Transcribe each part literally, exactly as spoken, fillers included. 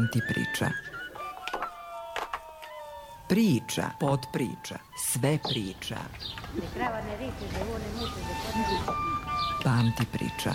Pamti priča. Priča, podpriča, sve priča. Pamti priča.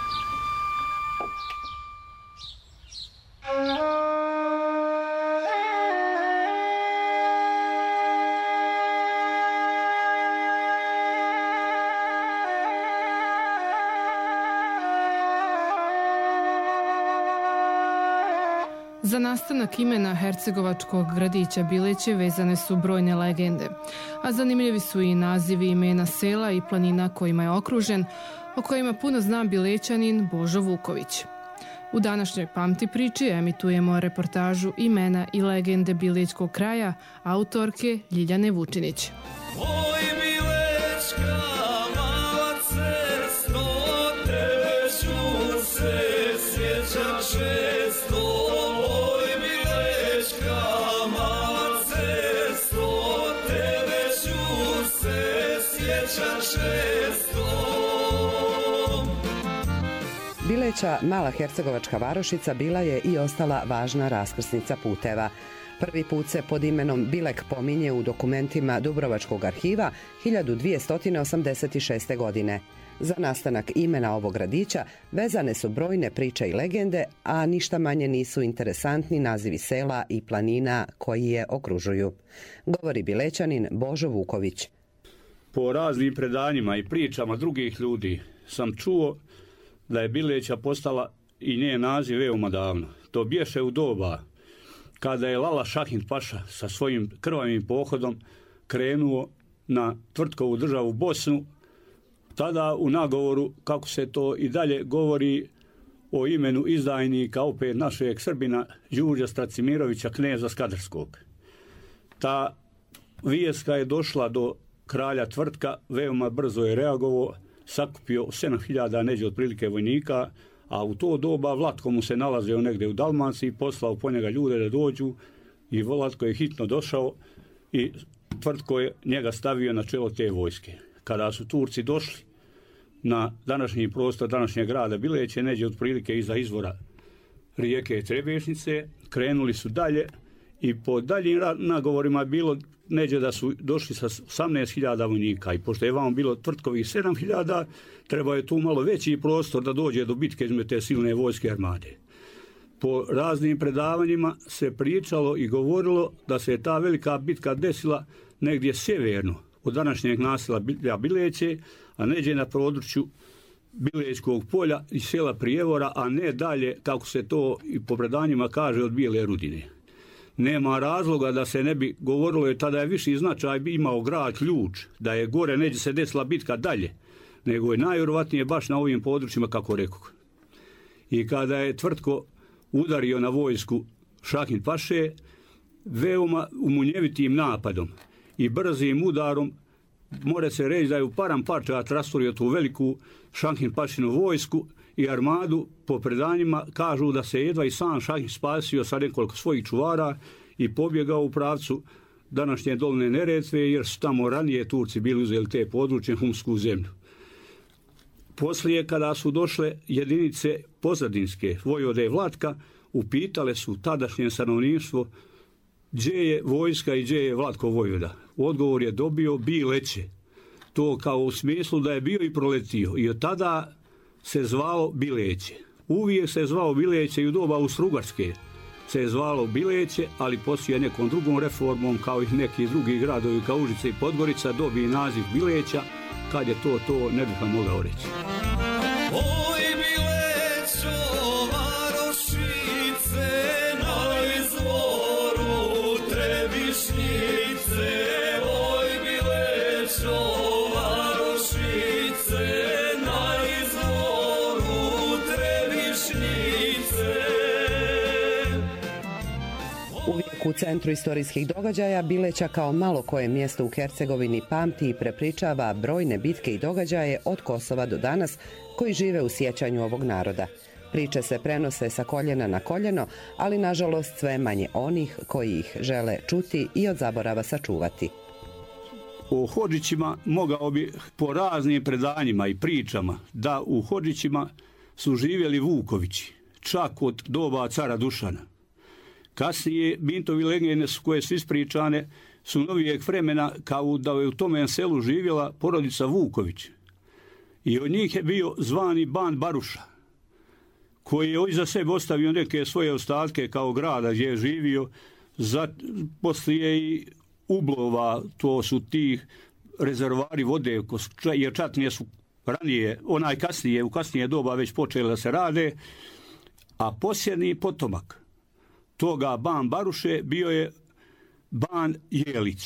Za nastanak imena hercegovačkog gradića Bileće vezane su brojne legende, a zanimljivi su i nazivi imena sela i planina kojima je okružen, o kojima puno zna Bilećanin Božo Vuković. U današnjoj Pamti priči emitujemo reportažu imena i legende Bilećkog kraja autorke Ljiljane Vučinić. Oj Bilečka, mala cesto, tebe ću se sjećam često. Bileća, mala hercegovačka varošica, bila je i ostala važna raskrsnica puteva. Prvi put se pod imenom Bilek pominje u dokumentima Dubrovačkog arhiva hiljadu dvjesto osamdeset šeste. godine. Za nastanak imena ovog gradića vezane su brojne priče i legende, a ništa manje nisu interesantni nazivi sela i planina koji je okružuju. Govori Bilećanin Božo Vuković. Po raznim predanjima i pričama drugih ljudi sam čuo da je Bileća postala i njen naziv veoma davno. To bješe u doba kada je Lala Šahin Paša sa svojim krvavim pohodom krenuo na Tvrtkovu državu Bosnu. Tada u nagovoru, kako se to i dalje govori o imenu izdajnika opet našeg Srbina Đurđa Stracimirovića, kneza Skadarskog. Ta vijeska je došla do kralja Tvrtka, veoma brzo je reagovao, sakupio sedam hiljada neđe otprilike vojnika, a u to doba Vlatko mu se nalazio negdje u Dalmaciji, poslao po njega ljude da dođu i Vlatko je hitno došao i Tvrtko je njega stavio na čelo te vojske. Kada su Turci došli na današnji prostor današnjeg grada Bileće, neđe otprilike iza izvora rijeke Trebešnice, krenuli su dalje i po daljim nagovorima bilo neđe da su došli sa osamnaest hiljada vojnika i pošto je vamo bilo Tvrtkovih sedam hiljada, treba je tu malo veći prostor da dođe do bitke između te silne vojske armade. Po raznim predavanjima se pričalo i govorilo da se je ta velika bitka desila negdje sjeverno od današnjeg naselja Bileće, a neđe na području Bilećkog polja i sela Prijevora, a ne dalje, kako se to i po predanjima kaže, od Bijele Rudine. Nema razloga da se ne bi govorilo, jer tada je viši značaj imao grad Ključ, da je gore neđe se desila bitka dalje, nego je najvjerovatnije baš na ovim područjima, kako rekoh. I kada je Tvrtko udario na vojsku Šahin Paše, veoma umunjevitim napadom i brzim udarom, more se reći da je u param parčat rasturio tu veliku Šahin Pašinu vojsku i armadu. Po predanjima kažu da se jedva i sam Šahin spasio sa nekoliko svojih čuvara i pobjegao u pravcu današnje Dolne Neretve, jer su tamo ranije Turci bili uzeli te područje, humsku zemlju. Poslije, kada su došle jedinice pozadinske vojvode Vlatka, upitale su tadašnje stanovništvo gdje je vojska i gdje je Vlatko vojvoda. Odgovor je dobio Bileće. To kao u smislu da je bio i proletio. I od tada se zvalo Bileće. Uvijek se zvao Bileće i u doba Austrougarske se je zvalo Bileće, ali poslije nekom drugom reformom, kao i neki drugi gradovi kao Užice i Podgorica, dobije naziv Bileća. Kad je to, to ne bih vam mogao reći. Oj Bilećo, varošice, na izvoru Trebišnjice. Oj Bilećo, varošice, na izvoru Trebišnjice. Uvijek u centru istorijskih događaja Bileća kao malo koje mjesto u Hercegovini pamti i prepričava brojne bitke i događaje od Kosova do danas koji žive u sjećanju ovog naroda. Priče se prenose sa koljena na koljeno, ali nažalost sve manje onih koji ih žele čuti i od zaborava sačuvati. O Hodžićima mogao bi po raznim predanjima i pričama da u Hodžićima su živjeli Vukovići, čak od doba cara Dušana. Kasnije mintovi legende su koje su ispričane su novijeg vremena kao da je u tome selu živjela porodica Vuković. I od njih je bio zvani Ban Baruša, koji je iza sebe ostavio neke svoje ostatke kao grada gdje je živio. Za, poslije i ublova, to su ti rezervari vode, jer čatnije su ranije, onaj kasnije, u kasnije doba već počeli da se rade, a posljednji potomak toga Ban Baruše bio je Ban Jelić,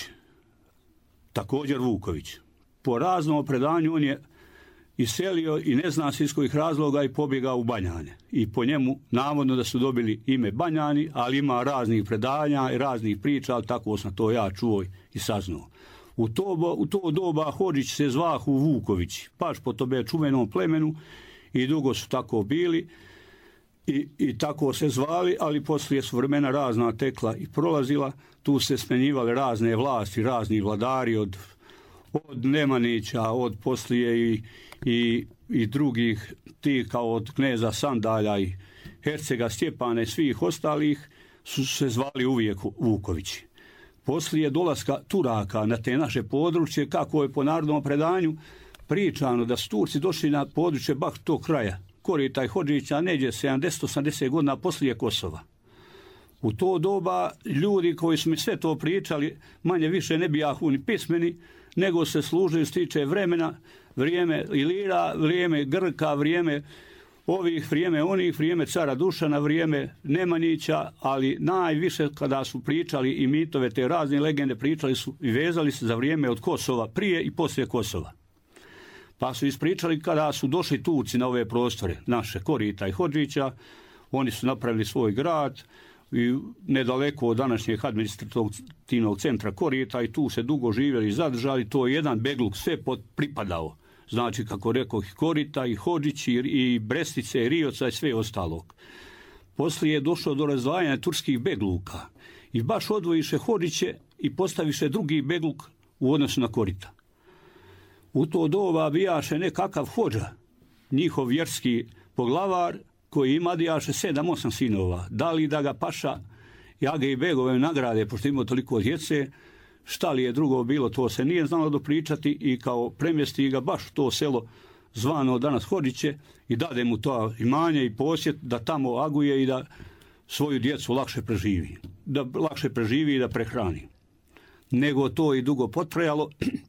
također Vuković. Po raznom predanju on je iselio i ne zna se iz kojih razloga i pobjegao u Banjane. I po njemu navodno da su dobili ime Banjani, ali ima raznih predanja i raznih priča, ali tako sam to ja čuo i saznao. U to, u to doba Hodžić se zvahu Vuković, baš po tobe čuvenom plemenu i dugo su tako bili i, i tako se zvali, ali poslije su vremena razna tekla i prolazila, tu se smenjivale razne vlasti, razni vladari od, od Nemanića, od poslije i, i, i drugih tih kao od kneza Sandalja i hercega Stjepana i svih ostalih su se zvali uvijek Vukovići. Poslije dolaska Turaka na te naše područje, kako je po narodnom predanju pričano da su Turci došli na područje baš tog kraja, Korita i Hodžića, neđe sedamdeset osamdeset godina poslije Kosova. U to doba ljudi koji su mi sve to pričali, manje više ne bijahu ni pismeni, nego se služili stiče vremena, vrijeme Ilira, vrijeme Grka, vrijeme ovih, vrijeme onih, vrijeme cara Dušana, vrijeme Nemanjića, ali najviše kada su pričali i mitove, te razne legende pričali su i vezali se za vrijeme od Kosova, prije i poslije Kosova. Pa su ispričali kada su došli Turci na ove prostore, naše Korita i Hodžića, oni su napravili svoj grad i nedaleko od današnjeg administrativnog centra Korita i tu se dugo živjeli i zadržali, to je jedan begluk sve pripadao. Znači, kako rekao, i Korita, i Hodžić, i Brestice, i Rioca, i sve ostalog. Poslije je došlo do razdvajanja turskih begluka i baš odvojiše Hodžiće i postaviše drugi begluk u odnosu na Korita. U to doba bijaše nekakav Hodža, njihov vjerski poglavar, koji ima dijaše sedam, osam sinova. Da li da ga paša Jage i Begove nagrade, pošto ima toliko djece, šta li je drugo bilo, to se nije znalo dopričati i kao premjesti ga baš to selo zvano danas Hodžiće i dade mu to imanje i posjet da tamo aguje i da svoju djecu lakše preživi. Da lakše preživi i da prehrani. Nego to i dugo potrajalo,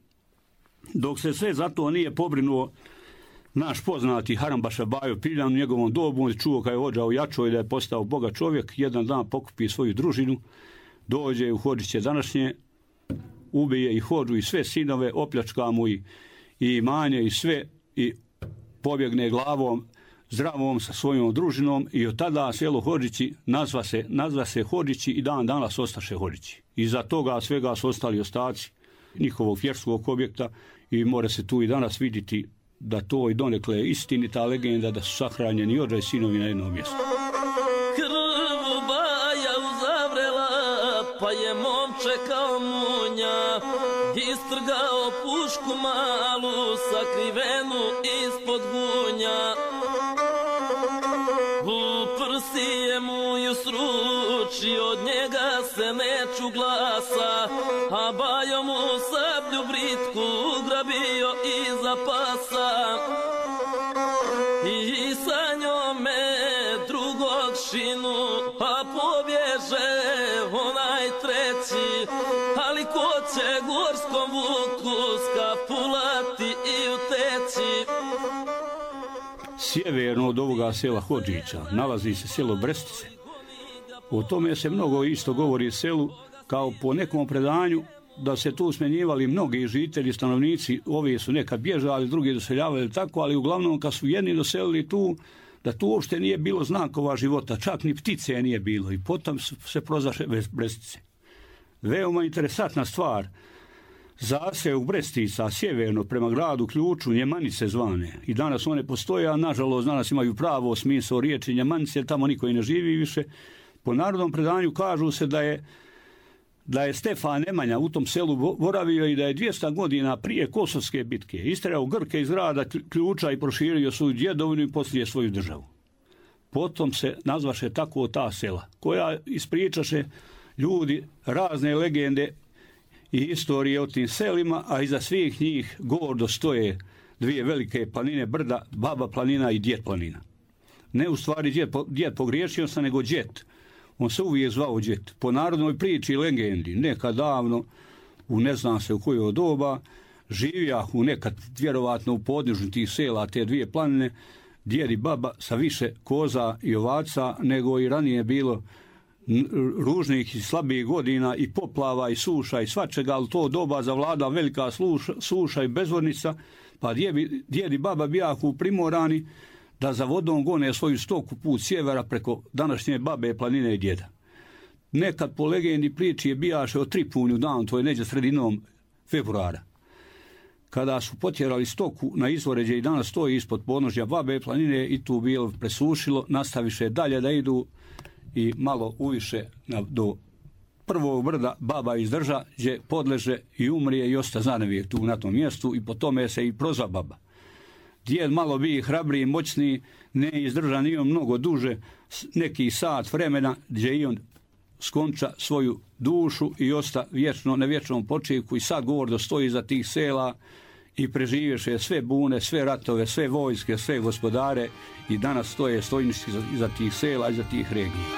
dok se sve zato nije pobrinuo naš poznati Harambaša Bajo Piljan u njegovom dobu. On čuo kad je Hodža ojačao i da je postao bogat čovjek, jedan dan pokupi svoju družinu, dođe u Hodžiće današnje, ubije i Hodžu i sve sinove, opljačka mu i, i imanje i sve i pobjegne glavom zdravom sa svojom družinom i od tada selo Hodžići nazva se, nazva se Hodžići i dan danas ostaše Hodžići. Iza toga svega su ostali ostaci njihovog vjerskog objekta i mora se tu i danas vidjeti da to i donekle je istinita legenda da su sahranjeni Hodža i sinovi na jednom mjestu. Krv baja uzavrela, pa je momče kao munja istrgao pušku malu sakrivenu ispod gunja. U prsi je mu ju sruči, od njega se neću glasa, a bajo mu sablju britku grabio iza pasa. I sa njome drugog šinu, pa pobježe onaj treći, ali ko će gorskom vuku skapulati i uteći. Sjeverno od ovoga sela Hodžića nalazi se selo Brestice. O tome se mnogo isto govori selu, kao po nekom predanju da se tu smenjivali mnogi žitelji, stanovnici, ovi su nekad bježali, drugi doseljavali tako, ali uglavnom kad su jedni doselili tu, da tu uopšte nije bilo znakova života, čak ni ptice nije bilo i potom se prozvaše Brestice. Veoma interesantna stvar, zaseok Brestica sjeverno prema gradu Ključu, Njemanice zvane, i danas one postoje, a nažalost danas imaju pravo smisao riječi Njemanice, jer tamo niko i ne živi više. Po narodnom predanju kažu se da je da je Stefan Nemanja u tom selu boravio i da je dvjesto godina prije Kosovske bitke isterao Grke iz grada Ključa i proširio svoju djedovinu i poslije svoju državu. potom se nazvaše tako ta sela, koja ispričaše ljudi razne legende i istorije o tim selima, a iza svih njih gordo stoje dvije velike planine brda, Baba planina i Djet planina. Ne u stvari djet, djet pogriješio sam, nego Djet. On se uvijek zvao Djet. Po narodnoj priči i legendi, nekad davno, u ne znam se u koju doba, živija u nekad, vjerovatno u podnižu tih sela, te dvije planine, djed i baba sa više koza i ovaca, nego i ranije bilo ružnih i slabijih godina i poplava i suša i svačega, ali to doba zavlada velika sluša, suša i bezvodnica, pa djed i baba bijahu primorani da za vodom gone svoju stoku put sjevera preko današnje Babe planine i djeda. Nekad po legendi priči je bijaše o Tripunju dan, to je neđe sredinom februara. Kada su potjerali stoku na izvoređe i danas stoji ispod podnožja Babe planine i tu bilo presušilo, nastaviše dalje da idu i malo uviše na, do prvog brda Baba izdrža, gdje podleže i umrije i osta zanevije tu na tom mjestu i po tome se i prozva Baba. Djed malo bi hrabriji i moćniji, ne izdrža ni on mnogo duže, neki sat vremena, gdje i on skonča svoju dušu i osta vječno, na vječnom počivku i sad gordo stoji za tih sela i preživješe sve bune, sve ratove, sve vojske, sve gospodare i danas stoje stojnički iza tih sela, iza tih regija.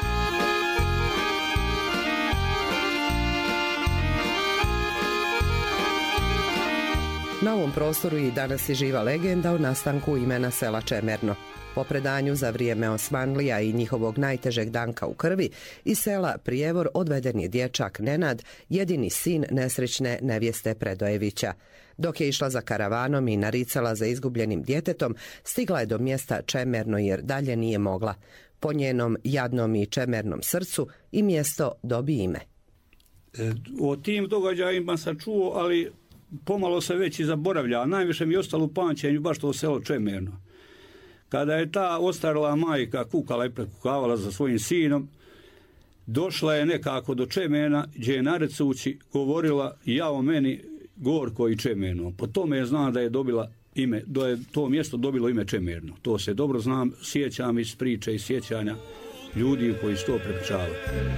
Na ovom prostoru i danas je živa legenda o nastanku imena sela Čemerno. Po predanju za vrijeme Osmanlija i njihovog najtežeg danka u krvi, iz sela Prijevor odveden je dječak Nenad, jedini sin nesrećne nevjeste Predojevića. Dok je išla za karavanom i naricala za izgubljenim djetetom, stigla je do mjesta Čemerno jer dalje nije mogla. Po njenom jadnom i čemernom srcu i mjesto dobi ime. E, o tim događajima sam čuo, ali pomalo se već i zaboravlja. Najviše mi je ostalo u pamćenju baš to selo Čemerno. Kada je ta ostarila majka kukala i prekukavala za svojim sinom, došla je nekako do Čemena, gdje je narecući govorila jao meni gorko i Čemerno. Po tome je zna da je dobila ime, da je to mjesto dobilo ime Čemerno. To se dobro znam, sjećam iz priče i sjećanja ljudi koji su to prepričavali.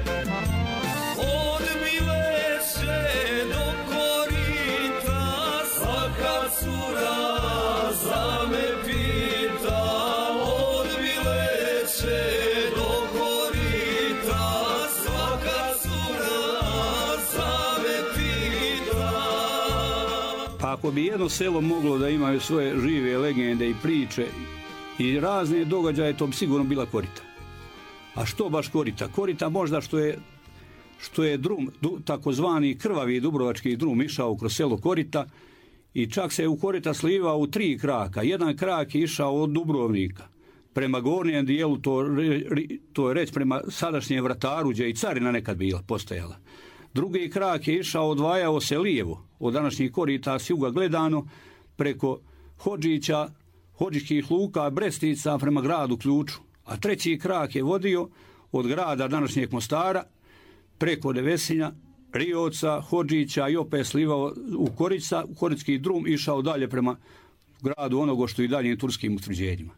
Ako bi jedno selo moglo da imaju svoje žive legende i priče i razne događaje, to bi sigurno bila Korita. A što baš Korita? Korita možda što je, što je drum, takozvani krvavi dubrovački drum išao kroz selo Korita i čak se u Korita slivao u tri kraka. Jedan krak je išao od Dubrovnika prema gornjem dijelu, to, to je reći prema sadašnjem Vrataru, gdje i carina nekad bila, postojala. Drugi krak je išao, odvajao se lijevo od današnjih Korita s juga gledano preko Hodžića, Hodžičkih luka, Brestica prema gradu Ključu. A treći krak je vodio od grada današnjeg Mostara preko Devesinja, Rioca, Hodžića i opet slivao u Korica, u Koritski drum, išao dalje prema gradu onogo što i daljim turskim utvrđenjima.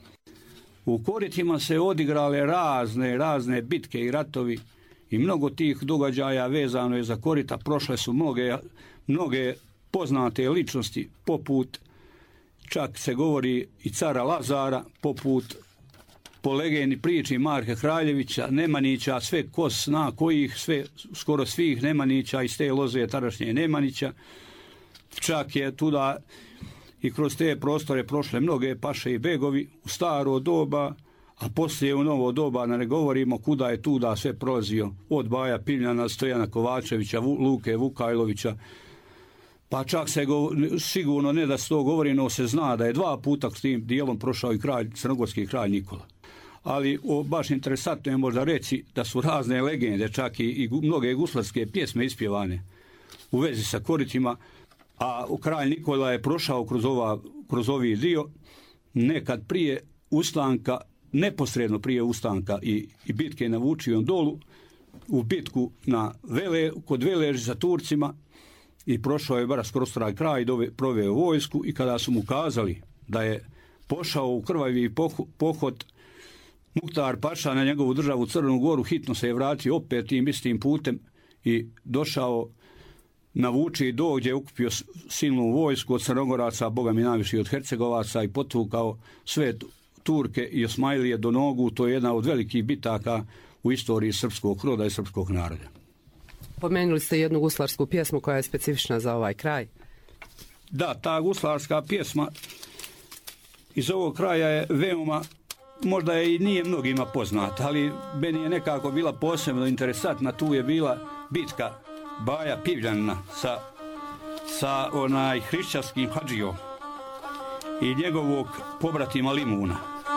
U Koritima se odigrale razne, razne bitke i ratovi i mnogo tih događaja vezano je za Korita. Prošle su mnoge, mnoge poznate ličnosti, poput, čak se govori i cara Lazara, poput po legendi priči Marka Kraljevića, Nemanića, sve ko zna kojih, sve, skoro svih Nemanića iz te loze tadašnje Nemanića. Čak je tuda i kroz te prostore prošle mnoge paše i begovi u staro doba, a poslije u novo doba, da ne govorimo kuda je tuda sve prolazio, od Baja Piljana, Stojana Kovačevića, Luke Vukajlovića, pa čak se go, sigurno ne da se to govori, no se zna da je dva puta s tim dijelom prošao i kralj, crnogorski kralj Nikola. Ali o, baš interesantno je možda reći da su razne legende, čak i, i mnoge guslarske pjesme ispjevane u vezi sa Koritima, a kralj Nikola je prošao kroz, ova, kroz ovi dio nekad prije ustanka, neposredno prije ustanka i, i bitke na Vučijom dolu, u bitku na Vele, kod Veleži sa Turcima, i prošao je baš kroz taj kraj, dove, proveo vojsku, i kada su mu kazali da je pošao u krvavi pohod, Muhtar Paša na njegovu državu Crnu Goru hitno se je vratio opet tim istim putem i došao na Vuči do gdje je ukupio silnu vojsku od Crnogoraca, boga mi najviše od Hercegovaca i potukao sve Turke i Osmajlije do nogu. To je jedna od velikih bitaka u istoriji srpskog roda i srpskog naroda. Pomenuli ste jednu guslarsku pjesmu koja je specifična za ovaj kraj. Da, ta guslarska pjesma iz ovog kraja je veoma, možda je i nije mnogima poznata, ali meni je nekako bila posebno interesantna. Tu je bila bitka Baja Pivljanina sa, sa onaj hrišćanskim hadžijom i njegovog pobratima Limuna.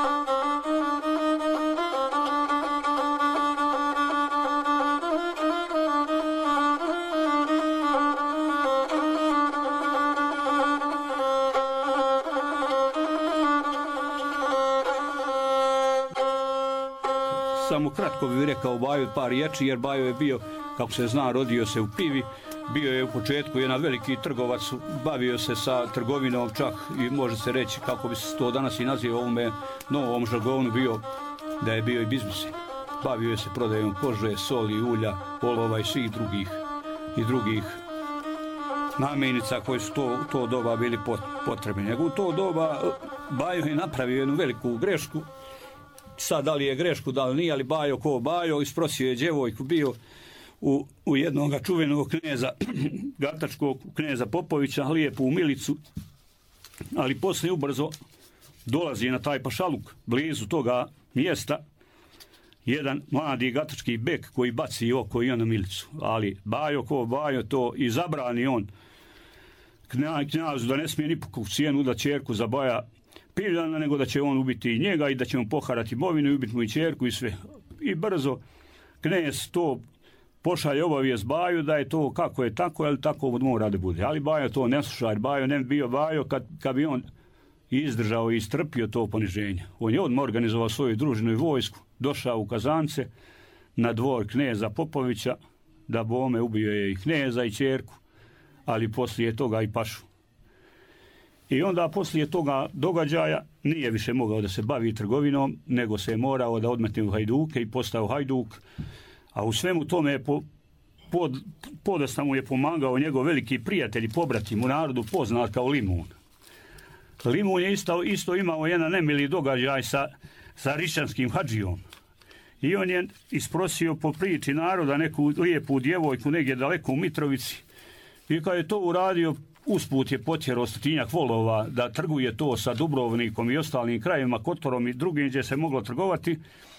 Samo kratko bih rekao Baju par riječi, jer Bajo je bio, kako se zna, rodio se u Pivi, bio je u početku jedan veliki trgovac, bavio se sa trgovinom čak i može se reći, kako bi se to danas i naziva ovome novom žargonu, bio da je bio i biznis. Bavio je se prodajom kože, soli, ulja, olova i svih drugih i drugih namirnica koje su to, to doba bili potrebni. Nego u to doba Bajo je napravio jednu veliku grešku. Sad, da li je grešku, da li nije, ali Bajo ko Bajo, isprosio je djevojku, bio u, u jednog čuvenog kneza, gatačkog kneza Popovića, lijepu u Milicu, ali poslije ubrzo dolazi na taj pašaluk, blizu toga mjesta, jedan mladi gatački bek koji baci oko i on na Milicu. Ali Bajo ko Bajo to i zabrani on knjazu da ne smije ni po cijenu da ćerku za Baja Pivljana, nego da će on ubiti i njega i da će mu poharati imovinu i ubiti mu i ćerku i sve. I brzo knez to pošalje obavijest Baju da je to kako je tako, ali tako mora da bude. Ali Bajo to ne sluša, jer Bajo ne bi bio Bajo kad, kad bi on izdržao i istrpio to poniženje. On je odmah organizovao svoju družinu i vojsku, došao u Kazance na dvor kneza Popovića, da bome ubio je i kneza i ćerku, ali poslije toga i pašu. I onda poslije toga događaja nije više mogao da se bavi trgovinom, nego se je morao da odmetne u hajduke i postao hajduk. A u svemu tome je po, pod, podasta mu je pomagao njegov veliki prijatelj i pobratim u narodu poznat kao Limun. Limun je isto, isto imao jedan nemili događaj sa, sa hrišćanskim hadžijom. I on je isprosio po priči naroda neku lijepu djevojku negdje daleko u Mitrovici. I kad je to uradio, usput je potjerao stotinjak volova da trguje to sa Dubrovnikom i ostalim krajevima, Kotorom i drugim gdje se moglo trgovati.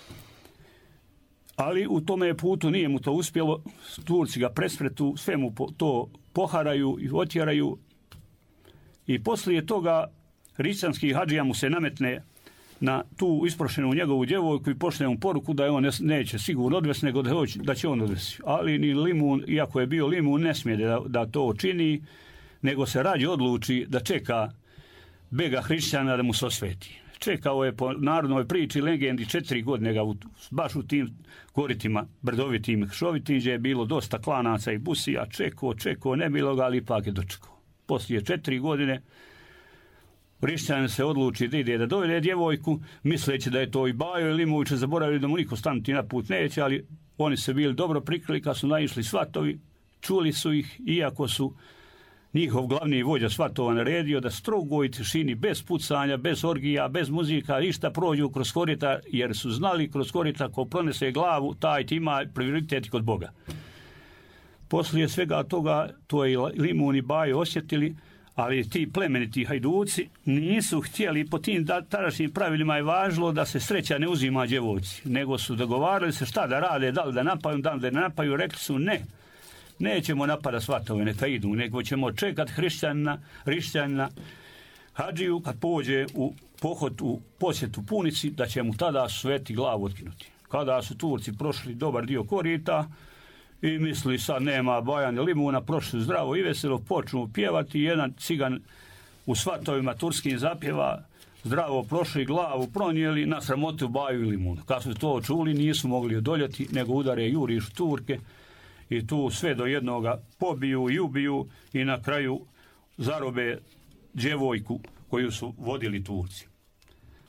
Ali u tome putu nije mu to uspjelo. Turci ga prespretu, sve mu to poharaju i otjeraju. I poslije toga hrišćanski hadžija mu se nametne na tu isprošenu njegovu djevojku i pošle mu poruku da je on neće sigurno odvesti, nego da, hoće, da će on odvesti. Ali ni Limun, iako je bio Limun, ne smije da, da to čini, nego se rađe odluči da čeka bega hrišćana da mu se osveti. Čekao je po narodnoj priči, legendi, četiri godine ga u, baš u tim koritima, brdovitim, šovitim, gdje je bilo dosta klanaca i busija, čekao, čekao, ne bilo ga, ali ipak je dočekao. Poslije četiri godine hrišćanin se odluči da ide da dovede djevojku, misleći da je to i Bajo i Limović, zaboravili da mu niko stanuti na put neće, ali oni se bili dobro prikrili kad su naišli svatovi, čuli su ih, iako su njihov glavni vođa svatova naredio da strogo i tišini, bez pucanja, bez orgija, bez muzika, išta prođu kroz korita, jer su znali kroz korita ko pronese glavu, taj ima prioritet kod Boga. Poslije svega toga, to je Limun i Bajo osjetili, ali ti plemeniti hajduci nisu htjeli, po tim tadašnjim pravilima je važilo da se sreća ne uzima djevojci, nego su dogovarali se šta da rade, da li da napaju, da li da ne napaju, rekli su ne. Nećemo napada svatove, neka idu, nego ćemo čekat hrišćanina, hrišćanina, hadžiju kad pođe u pohod u posjetu punici, da će mu tada sveti glavu otkinuti. Kada su Turci prošli dobar dio korita i misli sad nema Bajana Limuna, prošli zdravo i veselo, počnu pjevati, jedan cigan u svatovima turskim zapjeva, zdravo prošli, glavu pronijeli, na sramotu Baju i Limunu. Kad su to čuli, nisu mogli odoljati, nego udare juriš Turke, i tu sve do jednoga pobiju i ubiju i na kraju zarobe djevojku koju su vodili Turci.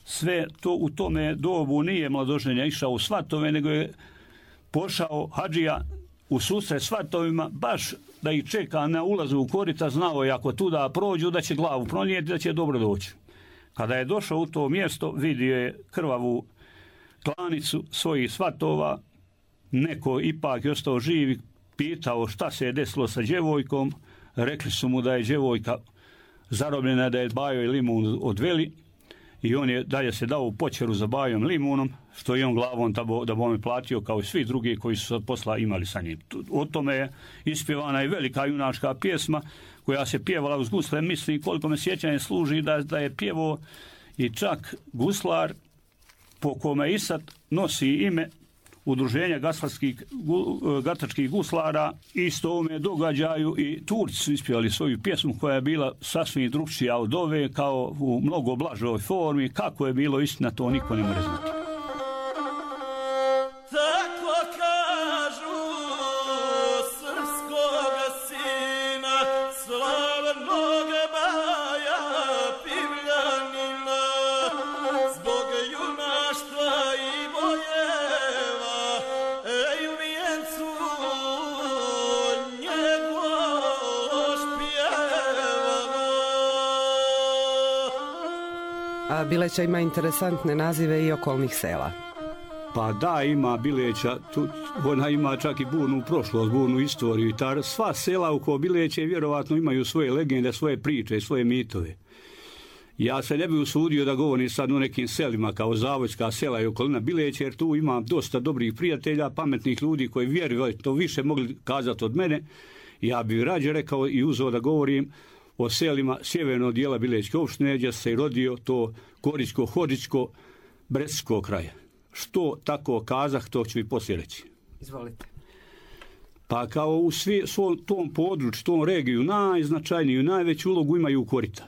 sve to u tome dobu nije mladoženja išao u svatove, nego je pošao hadžija u susret svatovima, baš da ih čeka na ulazu u korita, znao je ako tuda prođu da će glavu pronijeti, da će dobro doći. Kada je došao u to mjesto, vidio je krvavu klanicu svojih svatova, neko ipak je ostao živ, pitao šta se je desilo sa djevojkom, rekli su mu da je djevojka zarobljena, da je Bajo i Limun odveli i on je dalje se dao u počeru za Bajom Limunom, što je on glavom da bome platio kao i svi drugi koji su od posla imali sa njim. O tome je ispjevana i velika junačka pjesma koja se pjevala uz gusle. Mislim koliko me sjećanje služi da, da je pjevao i čak guslar po kome i sad nosi ime udruženja gatačkih guslara. Isto ovome događaju i Turci su ispjevali svoju pjesmu koja je bila sasvim drugčija od ove, kao u mnogo blažoj formi. Kako je bilo istina, to niko ne može znati. A Bileća ima interesantne nazive i okolnih sela. Pa da, ima Bileća, tu, ona ima čak i burnu prošlost, burnu istoriju. I ta, sva sela oko Bileće vjerovatno imaju svoje legende, svoje priče, svoje mitove. Ja se ne bih usudio da govorim sad o nekim selima kao Zavojska sela i okolina Bileće, jer tu imam dosta dobrih prijatelja, pametnih ljudi koji vjeruju, to više mogli kazati od mene. Ja bih rađe rekao i uzeo da govorim o selima sjevernog dijela Bilećke opštine, gdje se rodio to Koričko, Hođičko, Bressko kraja. Što tako kazah, to ću i poslije reći. Izvolite. Pa kao u svi, svom tom području, tom regiju, najznačajniju, najveću ulogu imaju korita.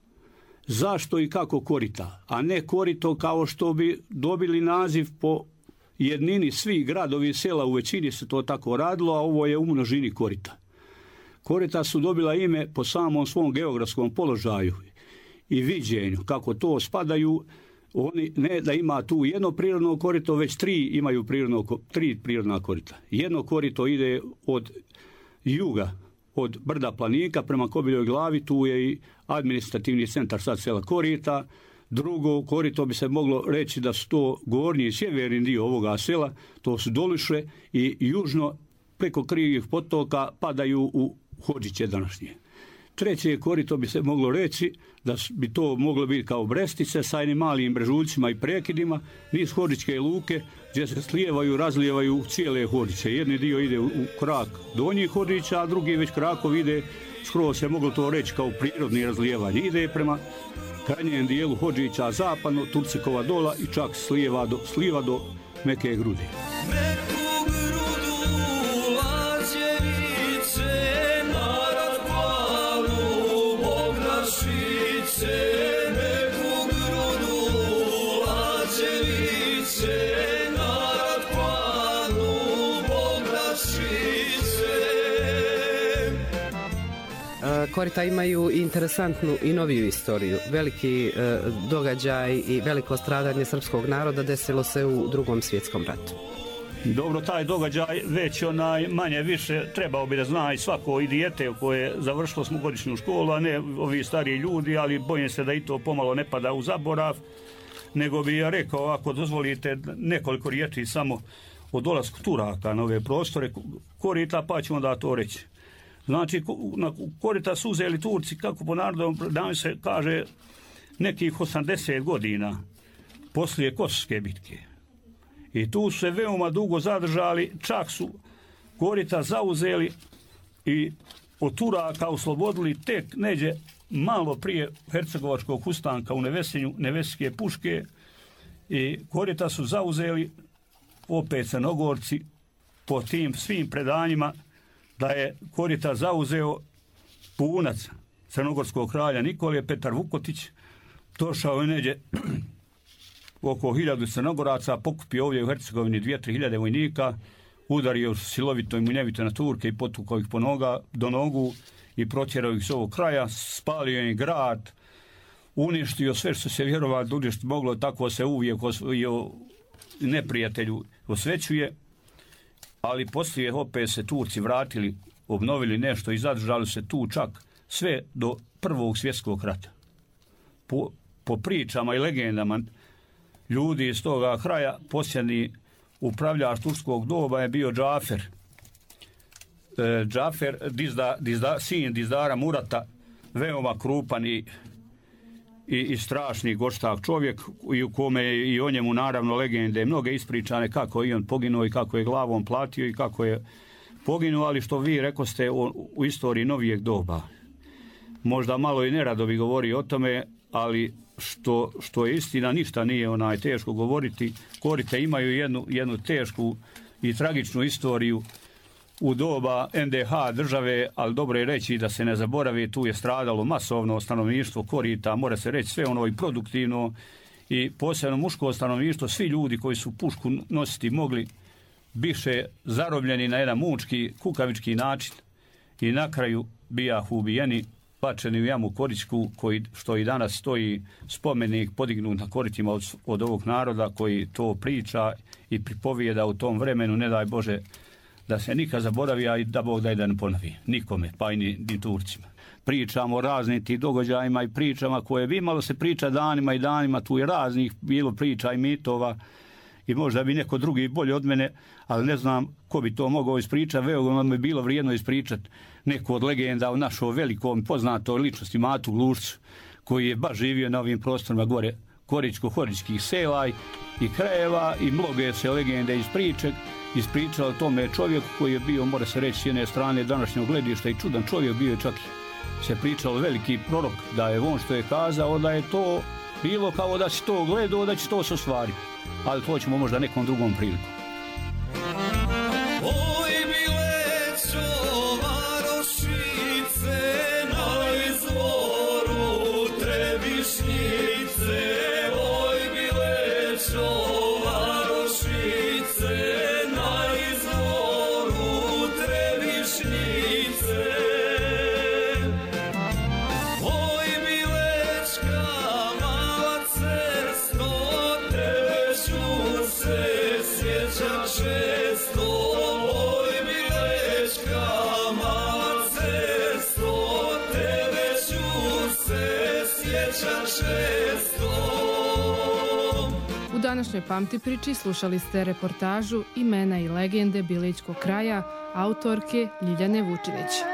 Zašto i kako korita? A ne korito kao što bi dobili naziv po jednini svih gradovi i sela, u većini se to tako radilo, a ovo je u množini korita. Korita su dobila ime po samom svom geografskom položaju i viđenju, kako to spadaju. Oni ne da ima tu jedno prirodno korito, već tri imaju prirodno, tri prirodna korita. Jedno korito ide od juga, od brda Planika prema Kobiljoj glavi, tu je i administrativni centar sad sela Korita. Drugo korito bi se moglo reći da su to gornji i sjeverni dio ovoga sela, to su Doliše i južno preko krivih potoka padaju u Hođiće današnje. Treće korito bi se moglo reći da bi to moglo biti kao Brestice sa jednim malim brežuljcima i prekidima niz Hođičke luke gdje se slijevaju, razlijevaju cijele Hođiće. Jedni dio ide u krak donjih Hođića, a drugi već krakov ide, skoro se moglo to reći kao prirodni razlijevanje. Ide prema krajnjem dijelu Hođića zapadno, Turcikova dola i čak slijeva do, sliva do Meke Grude. Korita imaju interesantnu i noviju istoriju. Veliki e, događaj i veliko stradanje srpskog naroda desilo se u Drugom svjetskom ratu. Dobro, taj događaj već onaj manje više trebao bi da zna i svako i dijete koje je završilo osmogodišnju školu, a ne ovi stariji ljudi, ali bojim se da i to pomalo ne pada u zaborav, nego bi ja rekao, ako dozvolite nekoliko riječi samo o dolasku Turaka na ove prostore Korita, pa ćemo da to reći. Znači, na Korita su uzeli Turci, kako po narodnom predanju se kaže, nekih osamdeset godina poslije Kosovske bitke. I tu su se veoma dugo zadržali, čak su Korita zauzeli i od Turaka oslobodili tek neđe malo prije hercegovačkog ustanka u Nevesinju, Nevesinske puške, i Korita su zauzeli opet Crnogorci po tim svim predanjima da je Korita zauzeo punac crnogorskog kralja Nikole, Petar Vukotić. Došao je neđe oko hiljadu Crnogoraca, pokupio ovdje u Hercegovini dvije, tri hiljade vojnika, udario silovito i munjevito na Turke i potukao ih po noga, do nogu i protjerao ih s ovog kraja, spalio im grad, uništio sve što se vjerovatno uništiti moglo, tako se uvijek i o neprijatelju osvećuje, ali poslije opet se Turci vratili, obnovili nešto i zadržali se tu čak sve do Prvog svjetskog rata. Po, po pričama i legendama ljudi iz toga kraja, posljednji upravljač turskog doba je bio Džafer. E, Džafer, dizda, dizda, sin Dizdara Murata, veoma krupan i, i, i strašni goštak čovjek, i u kome je i o njemu naravno legende mnoge ispričane kako je on poginuo i kako je glavom platio i kako je poginuo, ali što vi rekoste u, u istoriji novijeg doba. Možda malo i nerado bi govorio o tome, ali što, što je istina, ništa nije onaj teško govoriti. Korite imaju jednu, jednu tešku i tragičnu istoriju u doba en de ha države, ali dobro je reći da se ne zaboravi, tu je stradalo masovno stanovništvo Korita, mora se reći sve ono i produktivno i posebno muško stanovništvo, svi ljudi koji su pušku nositi mogli biše zarobljeni na jedan mučki, kukavički način i na kraju bijahu ubijeni, bačeni u jamu Korićku, koji, što i danas stoji spomenik podignut na Koritima od, od ovog naroda koji to priča i pripovijeda u tom vremenu, ne daj Bože da se nikad zaboravi, a i da Bog daj da ne ponovi nikome, pa i ni, ni Turcima. Pričamo o raznim tih događajima i pričama koje bi imalo se priča danima i danima, tu je raznih bilo priča i mitova i možda bi neko drugi bolje od mene, ali ne znam ko bi to mogao ispričati, veoma mi je bilo vrijedno ispričati neku od legenda o našoj velikom poznatoj ličnosti Matu Glušcu, koji je baš živio na ovim prostorima gore Koričko-Horičkih sela i krajeva i mnoge se legende iz priče ispričao o tome čovjeku koji je bio, mora se reći, s jedne strane današnjeg gledišta i čudan čovjek, bio je čak se pričalo veliki prorok, da je on što je kazao da je to bilo kao da si to gledao, da će to se ostvariti. Ali to ćemo možda nekom drugom priliku. Oj, Bilećo, Varošice, na izvoru Trebišnjice, oj, Bilećo, Varošice, na izvoru Trebišnjice. Oj, Bilečka, mala cesto, tebe ću se sjećam često. Oj, Bilečka, mala cesto, tebe ću se sjećam često. U današnjoj Pamti priči slušali ste reportažu Imena i legende Bilićkog kraja autorke Ljiljane Vučinić.